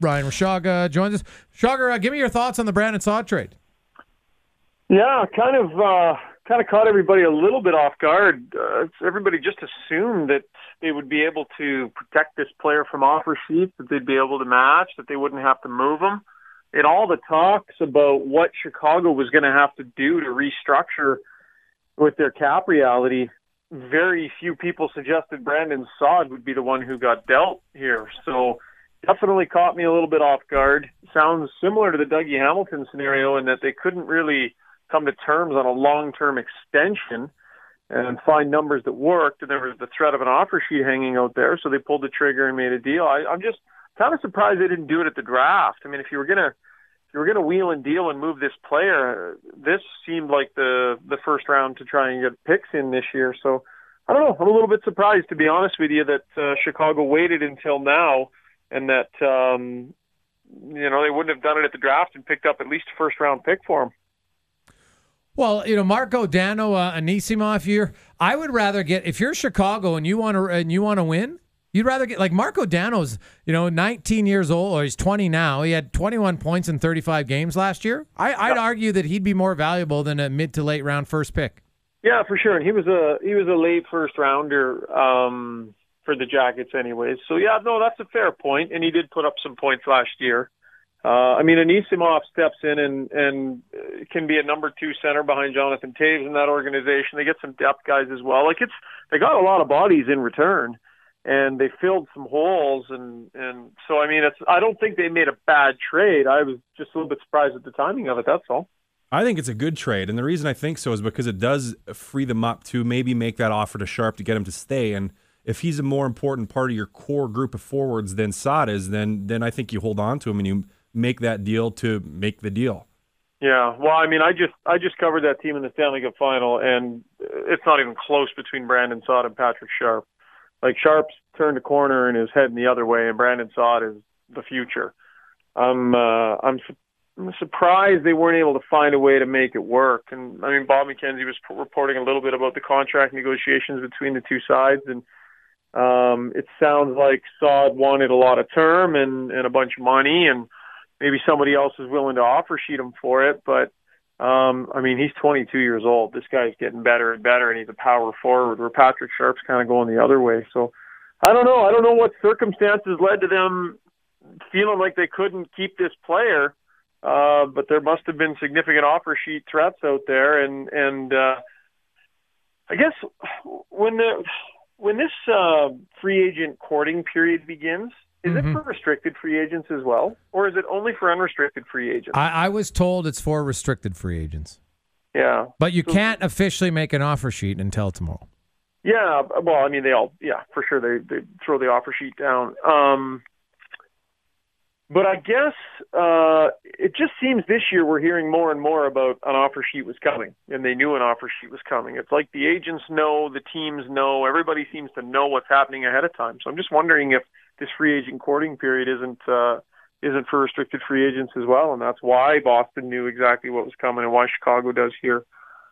Ryan Rishaga joins us. Rishaga, give me your thoughts on the Brandon Saad trade. Yeah, kind of caught everybody a little bit off guard. Everybody just assumed that they would be able to protect this player from offer sheets, that they'd be able to match, that they wouldn't have to move him. In all the talks about what Chicago was going to have to do to restructure with their cap reality, very few people suggested Brandon Saad would be the one who got dealt here. So definitely caught me a little bit off guard. Sounds similar to the Dougie Hamilton scenario in that they couldn't really come to terms on a long-term extension and find numbers that worked, and there was the threat of an offer sheet hanging out there, so they pulled the trigger and made a deal. I'm just kind of surprised they didn't do it at the draft. I mean, if you were gonna wheel and deal and move this player, this seemed like the first round to try and get picks in this year. So I don't know. I'm a little bit surprised, to be honest with you, that Chicago waited until now, and that they wouldn't have done it at the draft and picked up at least a first round pick for him. Well, Marco Dano, Anisimov, I would rather get, if you're Chicago and you want to win, you'd rather get, like, Marco Dano's, 19 years old, or he's 20 now. He had 21 points in 35 games last year. I'd argue that he'd be more valuable than a mid to late round first pick. Yeah, for sure. And he was a late first rounder for the Jackets anyways. So yeah, no, that's a fair point. And he did put up some points last year. Anisimov steps in and can be a number 2 center behind Jonathan Toews in that organization. They get some depth guys as well. They got a lot of bodies in return, and they filled some holes. And so, I don't think they made a bad trade. I was just a little bit surprised at the timing of it. That's all. I think it's a good trade, and the reason I think so is because it does free them up to maybe make that offer to Sharp to get him to stay. And if he's a more important part of your core group of forwards than Saad is, then I think you hold on to him and you make that deal to make the deal. Yeah, well, I just covered that team in the Stanley Cup final, and it's not even close between Brandon Saad and Patrick Sharp. Like, Sharp's turned a corner and is heading the other way, and Brandon Saad is the future. I'm surprised they weren't able to find a way to make it work. And Bob McKenzie was reporting a little bit about the contract negotiations between the two sides, and it sounds like Saad wanted a lot of term and a bunch of money, and maybe somebody else is willing to offer sheet him for it. But, he's 22 years old. This guy's getting better and better, and he's a power forward, where Patrick Sharp's kind of going the other way. So I don't know. I don't know what circumstances led to them feeling like they couldn't keep this player. But there must have been significant offer sheet threats out there. And I guess when this free agent courting period begins, is it for restricted free agents as well? Or is it only for unrestricted free agents? I was told it's for restricted free agents. Yeah. But you can't officially make an offer sheet until tomorrow. Yeah. Well, they all, for sure, they throw the offer sheet down. But I guess it just seems this year we're hearing more and more about an offer sheet was coming, and they knew an offer sheet was coming. It's like the agents know, the teams know, everybody seems to know what's happening ahead of time. So I'm just wondering if this free agent courting period isn't for restricted free agents as well, and that's why Boston knew exactly what was coming and why Chicago does here.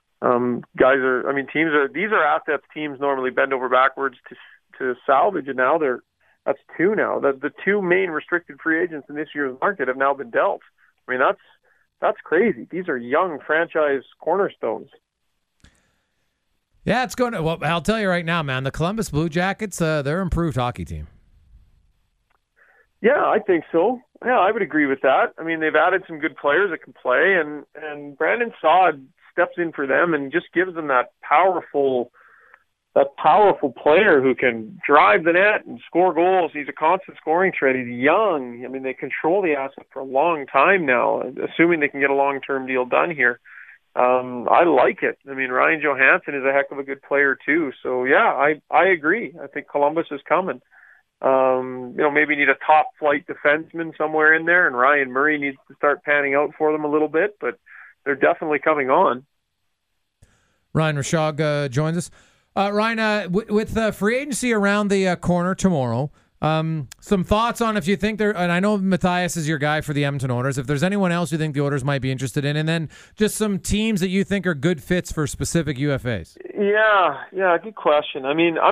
These are assets teams normally bend over backwards to salvage, and now that's 2 now. The 2 main restricted free agents in this year's market have now been dealt. That's crazy. These are young franchise cornerstones. Yeah, it's going to. Well, I'll tell you right now, man. The Columbus Blue Jackets, they're an improved hockey team. Yeah, I think so. Yeah, I would agree with that. They've added some good players that can play, and Brandon Saad steps in for them and just gives them that powerful player who can drive the net and score goals. He's a constant scoring threat. He's young. They control the asset for a long time now, assuming they can get a long-term deal done here. I like it. Ryan Johansson is a heck of a good player too. So yeah, I agree. I think Columbus is coming. Maybe need a top flight defenseman somewhere in there, and Ryan Murray needs to start panning out for them a little bit, but they're definitely coming on. Ryan Rishaga joins us. Ryan, with free agency around the corner tomorrow, some thoughts on if you think and I know Matthias is your guy for the Edmonton Oilers, if there's anyone else you think the Oilers might be interested in, and then just some teams that you think are good fits for specific UFAs. Yeah, good question.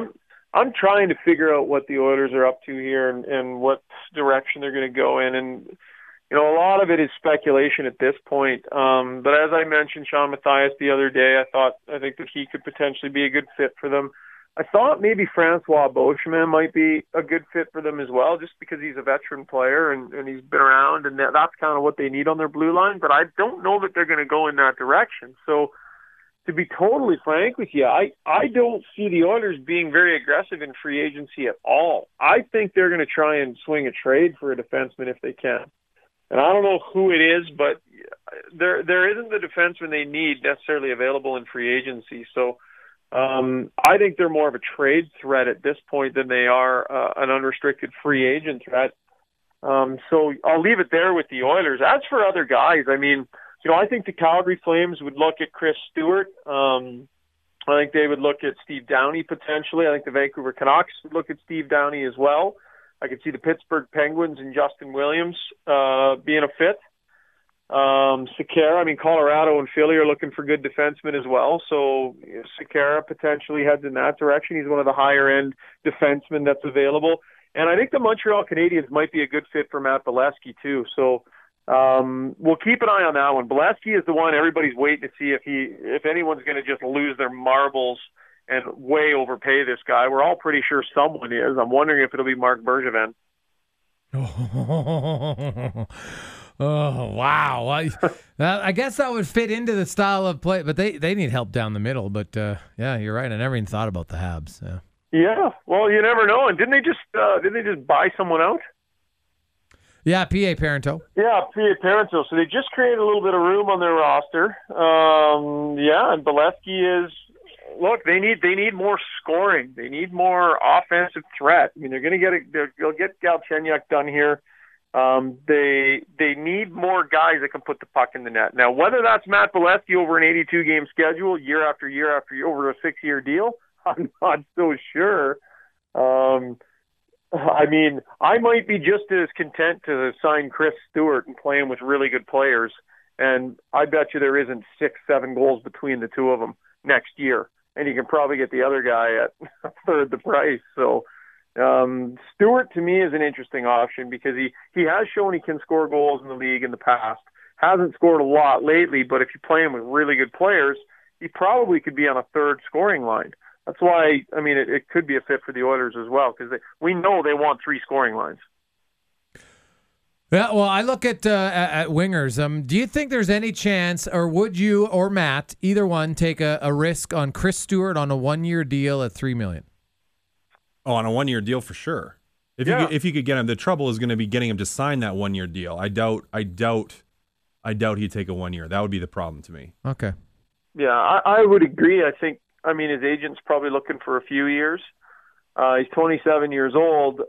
I'm trying to figure out what the Oilers are up to here and what direction they're going to go in. And, a lot of it is speculation at this point. But as I mentioned, Sean Matthias the other day, I think that he could potentially be a good fit for them. I thought maybe Francois Beauchemin might be a good fit for them as well, just because he's a veteran player and he's been around, and that's kind of what they need on their blue line. But I don't know that they're going to go in that direction. So, to be totally frank with you, I don't see the Oilers being very aggressive in free agency at all. I think they're going to try and swing a trade for a defenseman if they can. And I don't know who it is, but there isn't the defenseman they need necessarily available in free agency. So I think they're more of a trade threat at this point than they are an unrestricted free agent threat. So I'll leave it there with the Oilers. As for other guys, I mean, I think the Calgary Flames would look at Chris Stewart. I think they would look at Steve Downey potentially. I think the Vancouver Canucks would look at Steve Downey as well. I could see the Pittsburgh Penguins and Justin Williams being a fit. Sekera, Colorado and Philly are looking for good defensemen as well. So Sekera potentially heads in that direction. He's one of the higher-end defensemen that's available. And I think the Montreal Canadiens might be a good fit for Matt Bolesky too. So we'll keep an eye on that one. Bolesky is the one everybody's waiting to see if anyone's going to just lose their marbles and way overpay this guy. We're all pretty sure someone is. I'm wondering if it'll be Marc Bergevin. Oh, wow. I guess that would fit into the style of play, but they need help down the middle. But, yeah, you're right. I never even thought about the Habs. Yeah. Well, you never know. And didn't they just buy someone out? Yeah, P.A. Parento. Yeah, P.A. Parento. So they just created a little bit of room on their roster. And Bolesky is... Look, they need more scoring. They need more offensive threat. They're going to they'll get Galchenyuk done here. They need more guys that can put the puck in the net. Now, whether that's Matt Bolesky over an 82-game schedule, year after year after year, over a 6-year deal, I'm not so sure. I might be just as content to sign Chris Stewart and play him with really good players, and I bet you there isn't 6-7 goals between the two of them next year. And you can probably get the other guy at a third the price. So Stewart, to me, is an interesting option because he has shown he can score goals in the league in the past. Hasn't scored a lot lately, but if you play him with really good players, he probably could be on a third scoring line. That's why, it could be a fit for the Oilers as well because we know they want 3 scoring lines. Yeah, well, I look at wingers. Do you think there's any chance, or would you or Matt, either one, take a risk on Chris Stewart on a 1-year deal at $3 million? Oh, on a 1-year deal for sure. If you could get him, the trouble is going to be getting him to sign that 1-year deal. I doubt he'd take a 1 year. That would be the problem to me. Okay. Yeah, I would agree. I think his agent's probably looking for a few years. He's 27 years old.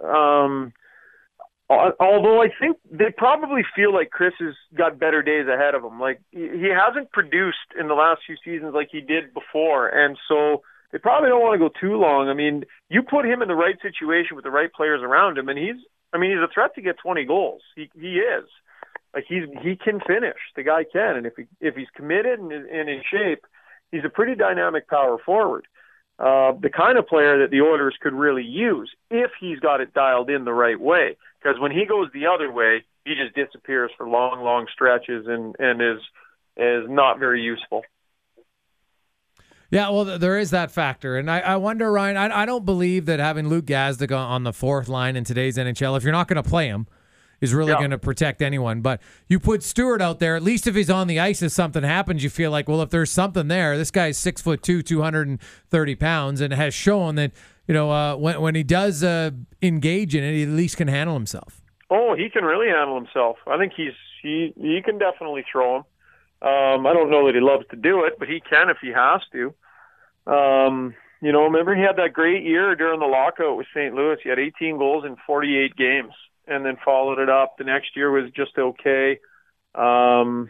Although I think they probably feel like Chris has got better days ahead of him. Like he hasn't produced in the last few seasons like he did before, and so they probably don't want to go too long. You put him in the right situation with the right players around him, and he's a threat to get 20 goals. He is. Like he can finish. The guy can, and if he's committed and in shape, he's a pretty dynamic power forward. The kind of player that the Oilers could really use if he's got it dialed in the right way. Because when he goes the other way, he just disappears for long, long stretches and is not very useful. Yeah, well, there is that factor. And I wonder, Ryan, I don't believe that having Luke Gazdic on the fourth line in today's NHL, if you're not going to play him, is really going to protect anyone. But you put Stewart out there, at least if he's on the ice, if something happens, you feel like, well, if there's something there, this guy's 6'2", 230 pounds, and has shown that, when he does engage in it, he at least can handle himself. Oh, he can really handle himself. I think he can definitely throw him. I don't know that he loves to do it, but he can if he has to. Remember he had that great year during the lockout with St. Louis. He had 18 goals in 48 games. And then followed it up. The next year was just okay. 14-15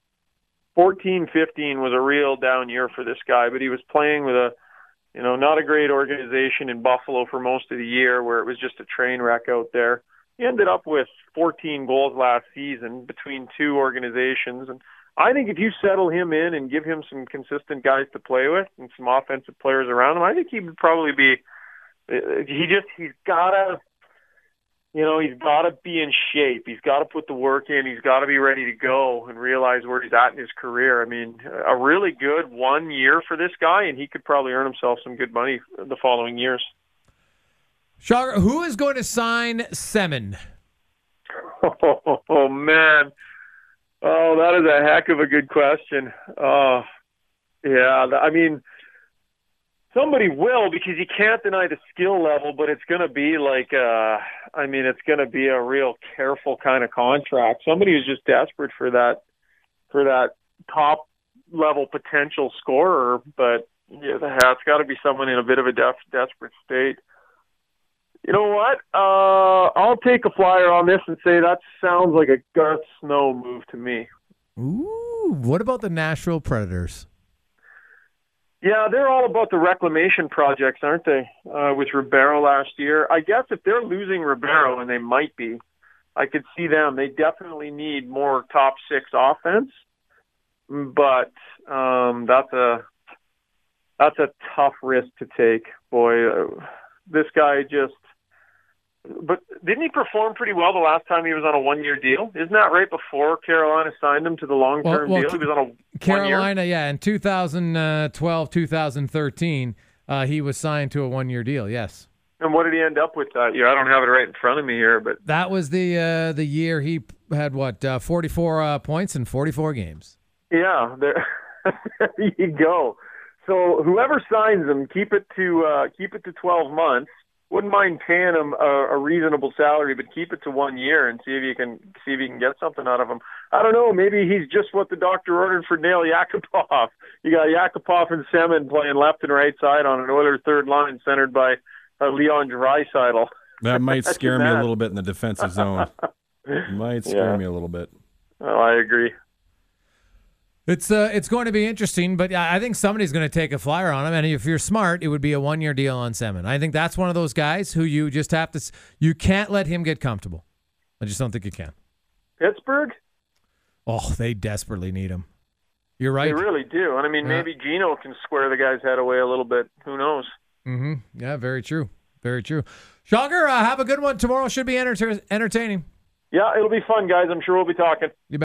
was a real down year for this guy, but he was playing with not a great organization in Buffalo for most of the year where it was just a train wreck out there. He ended up with 14 goals last season between 2 organizations. And I think if you settle him in and give him some consistent guys to play with and some offensive players around him, I think he would probably be He's gotta, he's gotta be in shape. He's gotta put the work in. He's gotta be ready to go and realize where he's at in his career. I mean, a really good 1 year for this guy, and he could probably earn himself some good money the following years. Shagar, who is going to sign Semin? Oh man. Oh, that is a heck of a good question. Yeah, I mean, somebody will, because you can't deny the skill level, but it's going to be it's going to be a real careful kind of contract. Somebody who's just desperate for that top level potential scorer, but yeah, it's got to be someone in a bit of a desperate state. You know what? I'll take a flyer on this and say that sounds like a Garth Snow move to me. Ooh, what about the Nashville Predators? Yeah, they're all about the reclamation projects, aren't they? With Ribeiro last year. I guess if they're losing Ribeiro, and they might be, I could see them. They definitely need more top six offense, but that's a tough risk to take. Boy, this guy just. But didn't he perform pretty well the last time he was on a 1 year deal? Isn't that right before Carolina signed him to the long-term deal? He was on a Carolina, 1 year? yeah, in 2012, 2013, he was signed to a 1 year deal, yes. And what did he end up with that year? I don't have it right in front of me here, but that was the year he had 44 points in 44 games. Yeah, there you go. So whoever signs him, keep it to 12 months. Wouldn't mind paying him a reasonable salary, but keep it to 1 year and see if you can get something out of him. I don't know. Maybe he's just what the doctor ordered for Nail Yakupov. You got Yakupov and Semin playing left and right side on an Oilers third line centered by Leon Draisaitl. That might scare me a little bit in the defensive zone. Might scare me a little bit. Oh, I agree. It's going to be interesting, but I think somebody's going to take a flyer on him. And if you're smart, it would be a 1 year deal on Semin. I think that's one of those guys who you just have to. You can't let him get comfortable. I just don't think you can. Pittsburgh? Oh, they desperately need him. You're right. They really do. And I mean, maybe Gino can square the guy's head away a little bit. Who knows? Mm-hmm. Yeah, very true. Very true. Shagar, have a good one tomorrow. Should be entertaining. Yeah, it'll be fun, guys. I'm sure we'll be talking.